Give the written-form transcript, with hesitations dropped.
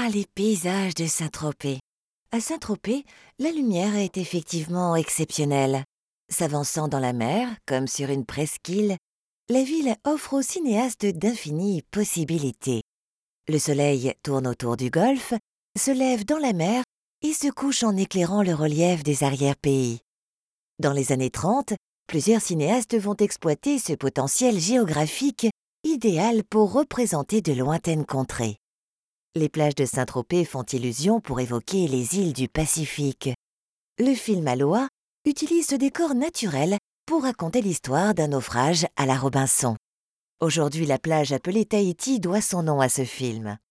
Ah, les paysages de Saint-Tropez. À Saint-Tropez, la lumière est effectivement exceptionnelle. S'avançant dans la mer, comme sur une presqu'île, la ville offre aux cinéastes d'infinies possibilités. Le soleil tourne autour du golfe, se lève dans la mer et se couche en éclairant le relief des arrière-pays. Dans les années 30, plusieurs cinéastes vont exploiter ce potentiel géographique idéal pour représenter de lointaines contrées. Les plages de Saint-Tropez font illusion pour évoquer les îles du Pacifique. Le film Aloha utilise ce décor naturel pour raconter l'histoire d'un naufrage à la Robinson. Aujourd'hui, la plage appelée Tahiti doit son nom à ce film.